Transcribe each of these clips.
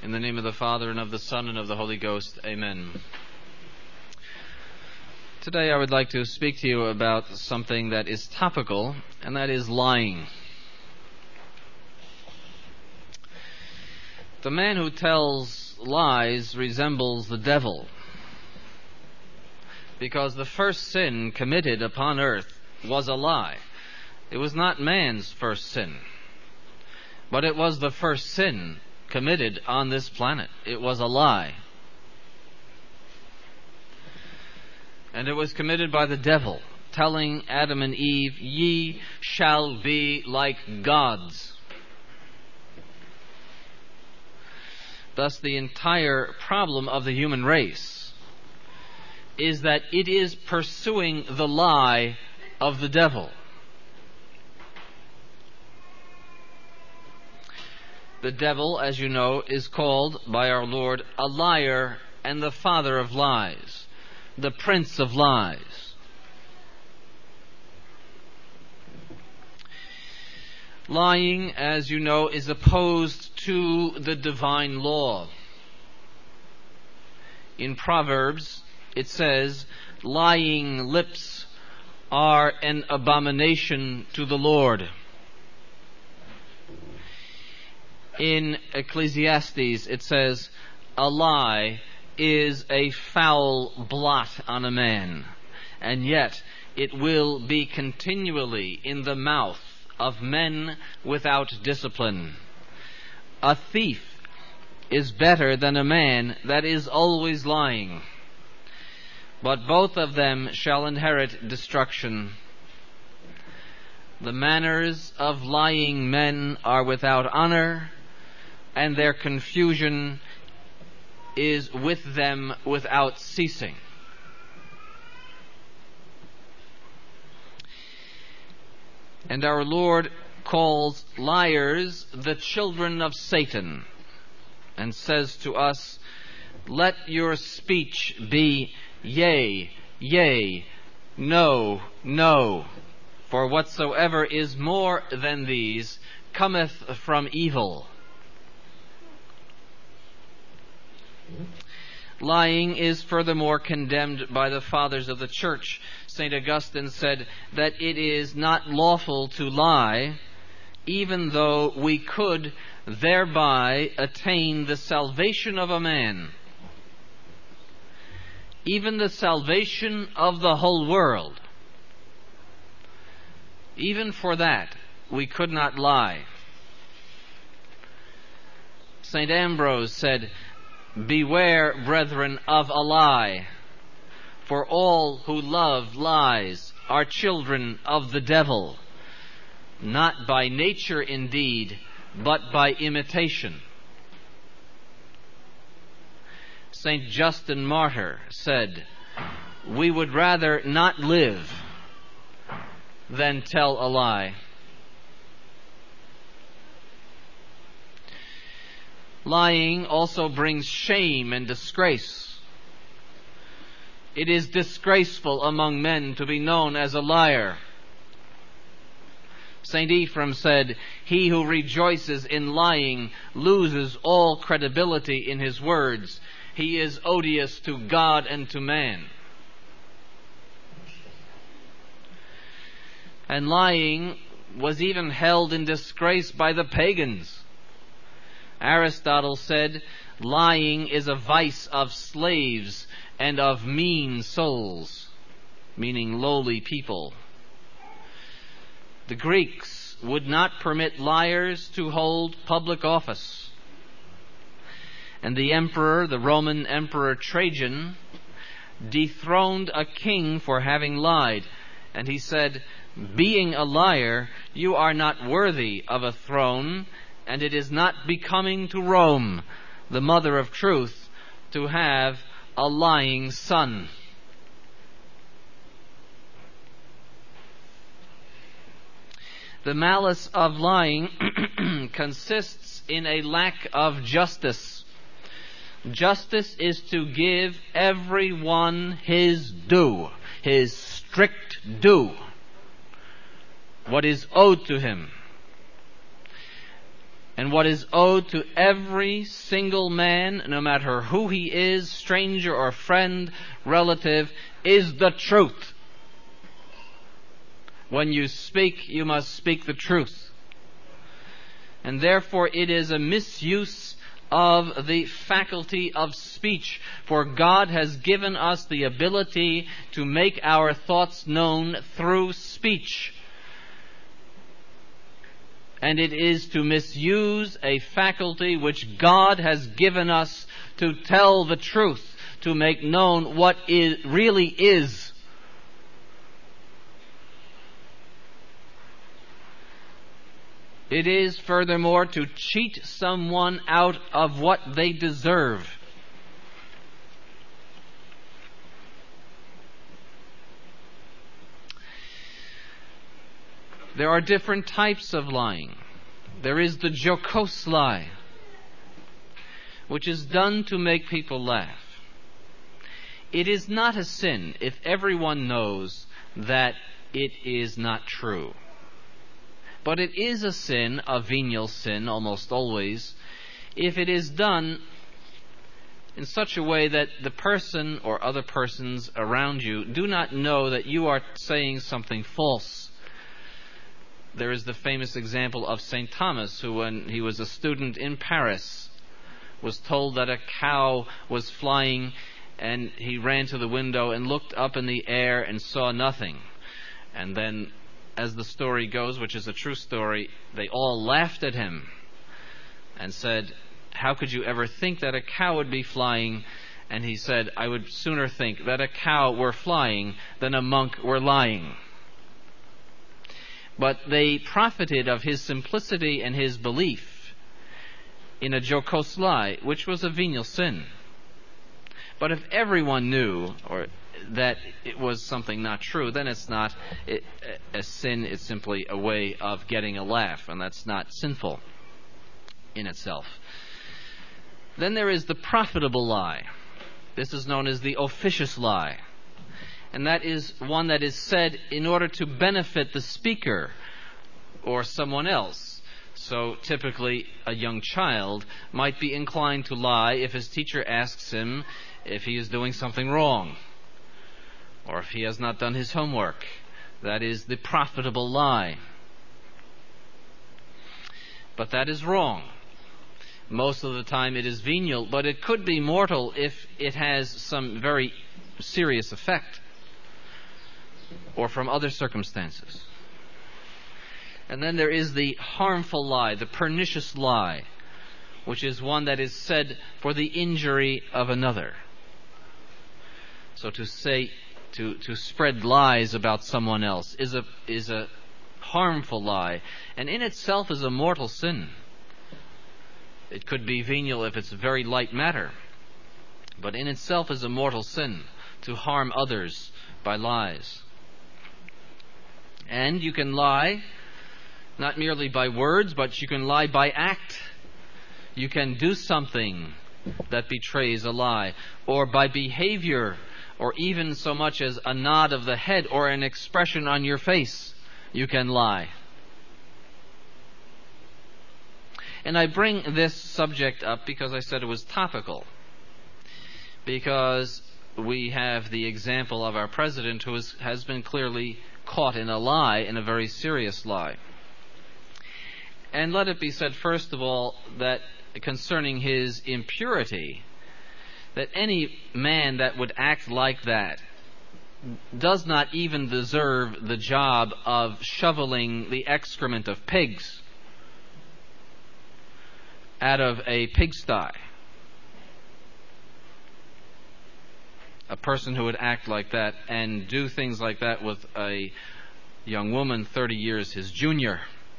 In the name of the Father, and of the Son, and of the Holy Ghost. Amen. Today I would like to speak to you about something that is topical, and that is lying. The man who tells lies resembles the devil, because the first sin committed upon earth was a lie. It was not man's first sin, but it was the first sin committed on this planet. It was a lie. And it was committed by the devil, telling Adam and Eve, "Ye shall be like gods." Thus, the entire problem of the human race is that it is pursuing the lie of the devil. The devil, as you know, is called by our Lord a liar and the father of lies, the prince of lies. Lying, as you know, is opposed to the divine law. In Proverbs, it says, "Lying lips are an abomination to the Lord." In Ecclesiastes, it says, "A lie is a foul blot on a man, and yet it will be continually in the mouth of men without discipline. A thief is better than a man that is always lying, but both of them shall inherit destruction. The manners of lying men are without honor, and their confusion is with them without ceasing." And our Lord calls liars the children of Satan, and says to us, "Let your speech be yea, yea, no, no, for whatsoever is more than these cometh from evil." Lying is furthermore condemned by the fathers of the church. St. Augustine said that it is not lawful to lie, even though we could thereby attain the salvation of a man, even the salvation of the whole world. Even for that, we could not lie. St. Ambrose said, "Beware, brethren, of a lie, for all who love lies are children of the devil, not by nature indeed, but by imitation." St. Justin Martyr said, "We would rather not live than tell a lie." Lying also brings shame and disgrace. It is disgraceful among men to be known as a liar. St. Ephraim said, "He who rejoices in lying loses all credibility in his words. He is odious to God and to man." And lying was even held in disgrace by the pagans. Aristotle said, "Lying is a vice of slaves and of mean souls," meaning lowly people. The Greeks would not permit liars to hold public office. And the Roman Emperor Trajan, dethroned a king for having lied. And he said, "Being a liar, you are not worthy of a throne, and it is not becoming to Rome, the mother of truth, to have a lying son." The malice of lying consists in a lack of justice. Justice is to give everyone his due, his strict due, what is owed to him. And what is owed to every single man, no matter who he is, stranger or friend, relative, is the truth. When you speak, you must speak the truth. And therefore it is a misuse of the faculty of speech. For God has given us the ability to make our thoughts known through speech. And it is to misuse a faculty which God has given us to tell the truth, to make known what it really is. It is, furthermore, to cheat someone out of what they deserve. There are different types of lying. There is the jocose lie, which is done to make people laugh. It is not a sin if everyone knows that it is not true. But it is a sin, a venial sin almost always, if it is done in such a way that the person or other persons around you do not know that you are saying something false. There is the famous example of St. Thomas, who, when he was a student in Paris, was told that a cow was flying, and he ran to the window and looked up in the air and saw nothing. And then, as the story goes, which is a true story, they all laughed at him and said, "How could you ever think that a cow would be flying?" And he said, "I would sooner think that a cow were flying than a monk were lying." But they profited of his simplicity and his belief in a jocose lie, which was a venial sin. But if everyone knew that it was something not true, then it's not a sin. It's simply a way of getting a laugh, and that's not sinful in itself. Then there is the profitable lie. This is known as the officious lie. And that is one that is said in order to benefit the speaker or someone else. So typically a young child might be inclined to lie if his teacher asks him if he is doing something wrong, or if he has not done his homework. That is the profitable lie. But that is wrong. Most of the time it is venial, but it could be mortal if it has some very serious effect, or from other circumstances. And then there is the harmful lie, the pernicious lie, which is one that is said for the injury of another. So to say, to spread lies about someone else is a harmful lie, and in itself is a mortal sin. It could be venial if it's very light matter, but in itself is a mortal sin to harm others by lies. And you can lie not merely by words, but you can lie by act. You can do something that betrays a lie, or by behavior, or even so much as a nod of the head or an expression on your face, you can lie. And I bring this subject up because I said it was topical. Because we have the example of our president who has been clearly caught in a lie, in a very serious lie. And let it be said, first of all, that concerning his impurity, that any man that would act like that does not even deserve the job of shoveling the excrement of pigs out of a pigsty. A person who would act like that and do things like that with a young woman 30 years his junior.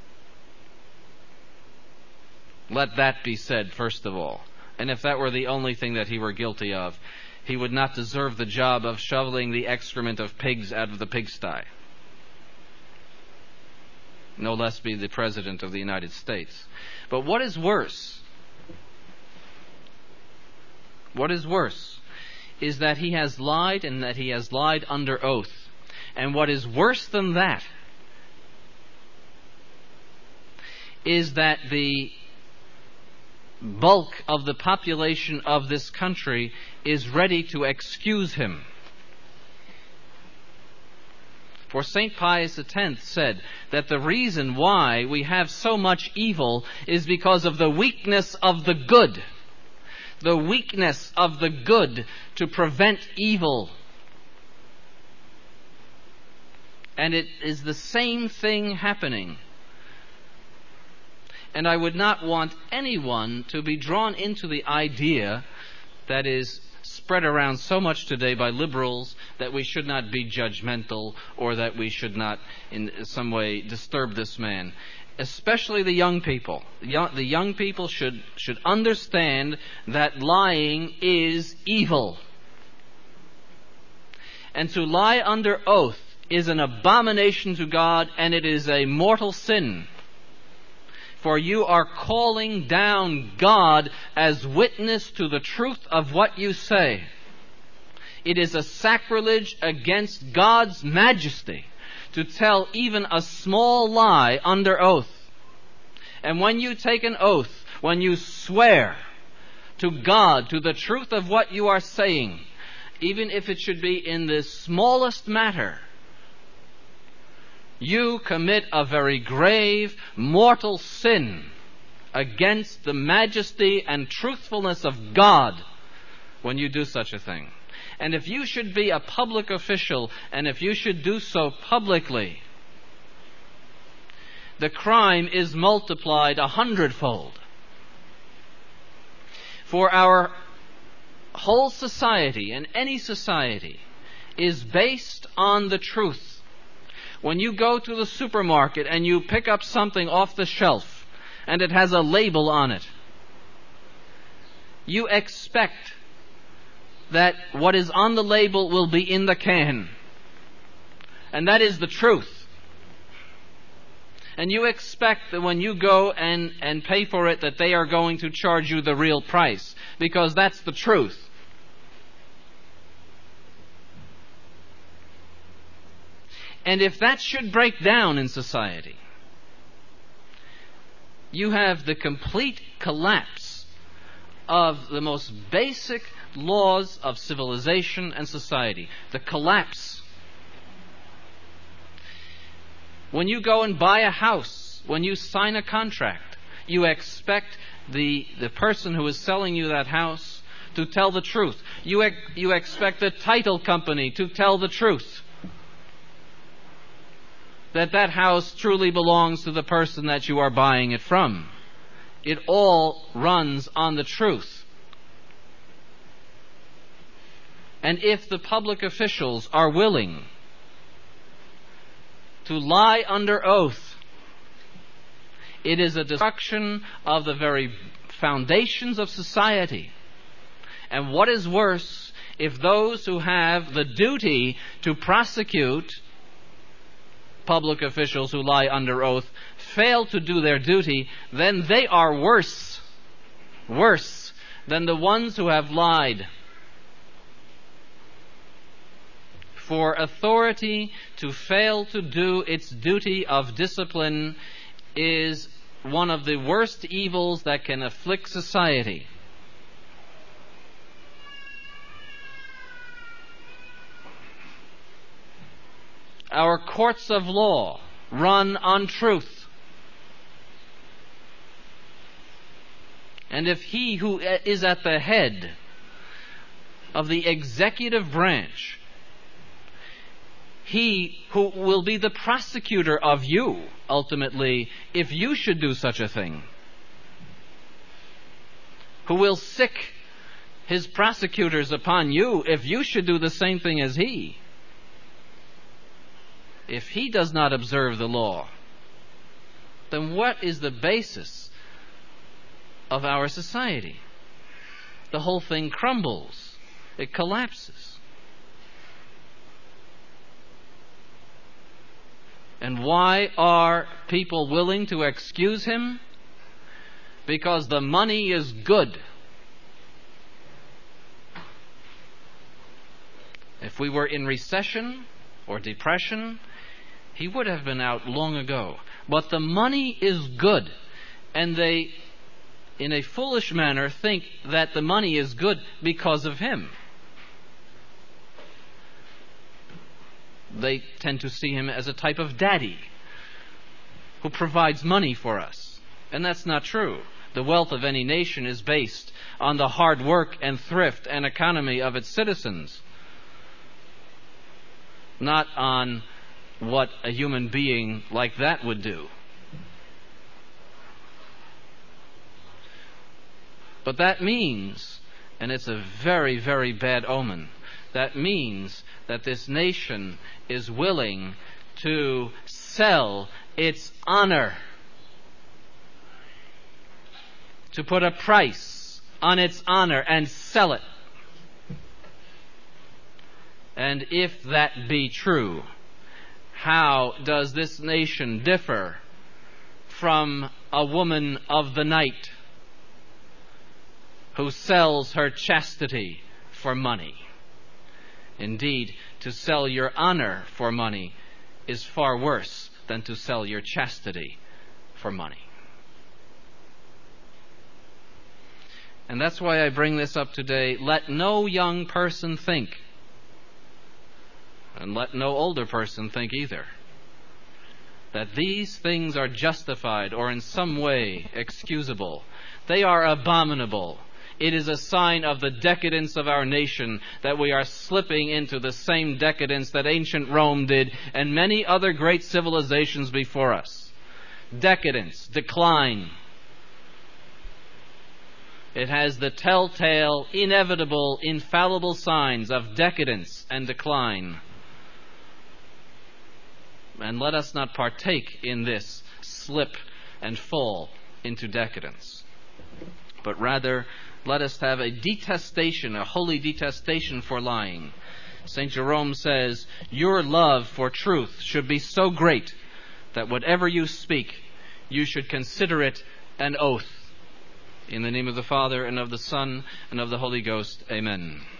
Let that be said, first of all. And if that were the only thing that he were guilty of, he would not deserve the job of shoveling the excrement of pigs out of the pigsty. No less be the President of the United States. But what is worse? What is worse is that he has lied, and that he has lied under oath. And what is worse than that is that the bulk of the population of this country is ready to excuse him. For St. Pius X said that the reason why we have so much evil is because of the weakness of the good. The weakness of the good to prevent evil. And it is the same thing happening. And I would not want anyone to be drawn into the idea that is spread around so much today by liberals that we should not be judgmental or that we should not in some way disturb this man. Especially the young people. The young people should understand that lying is evil. And to lie under oath is an abomination to God, and it is a mortal sin. For you are calling down God as witness to the truth of what you say. It is a sacrilege against God's majesty to tell even a small lie under oath. And when you take an oath, when you swear to God, to the truth of what you are saying, even if it should be in the smallest matter, you commit a very grave, mortal sin against the majesty and truthfulness of God when you do such a thing. And if you should be a public official, and if you should do so publicly, the crime is multiplied 100-fold. For our whole society, and any society, is based on the truth. When you go to the supermarket and you pick up something off the shelf and it has a label on it, you expect that what is on the label will be in the can. And that is the truth. And you expect that when you go and pay for it that they are going to charge you the real price, because that's the truth. And if that should break down in society, you have the complete collapse of the most basic laws of civilization and society. The collapse. When you go and buy a house, when you sign a contract, you expect the person who is selling you that house to tell the truth. You expect the title company to tell the truth. That house truly belongs to the person that you are buying it from. It all runs on the truth. And if the public officials are willing to lie under oath, it is a destruction of the very foundations of society. And what is worse, if those who have the duty to prosecute public officials who lie under oath fail to do their duty, then they are worse than the ones who have lied. For authority to fail to do its duty of discipline is one of the worst evils that can afflict society. Our courts of law run on truth. And if he who is at the head of the executive branch, he who will be the prosecutor of you, ultimately, if you should do such a thing, who will sick his prosecutors upon you if you should do the same thing as he, if he does not observe the law, then what is the basis of our society? The whole thing crumbles. It collapses. And why are people willing to excuse him? Because the money is good. If we were in recession or depression, he would have been out long ago. But the money is good, and they in a foolish manner, think that the money is good because of him. They tend to see him as a type of daddy who provides money for us. And that's not true. The wealth of any nation is based on the hard work and thrift and economy of its citizens, not on what a human being like that would do. But that means, and it's a very, very bad omen, that means that this nation is willing to sell its honor, to put a price on its honor and sell it. And if that be true, how does this nation differ from a woman of the night who sells her chastity for money? Indeed, to sell your honor for money is far worse than to sell your chastity for money. And that's why I bring this up today. Let no young person think, and let no older person think either, that these things are justified or in some way excusable. They are abominable. It is a sign of the decadence of our nation that we are slipping into the same decadence that ancient Rome did and many other great civilizations before us. Decadence, decline. It has the telltale, inevitable, infallible signs of decadence and decline. And let us not partake in this slip and fall into decadence, but rather let us have a detestation, a holy detestation for lying. St. Jerome says, your love for truth should be so great that whatever you speak, you should consider it an oath. In the name of the Father, and of the Son, and of the Holy Ghost, amen.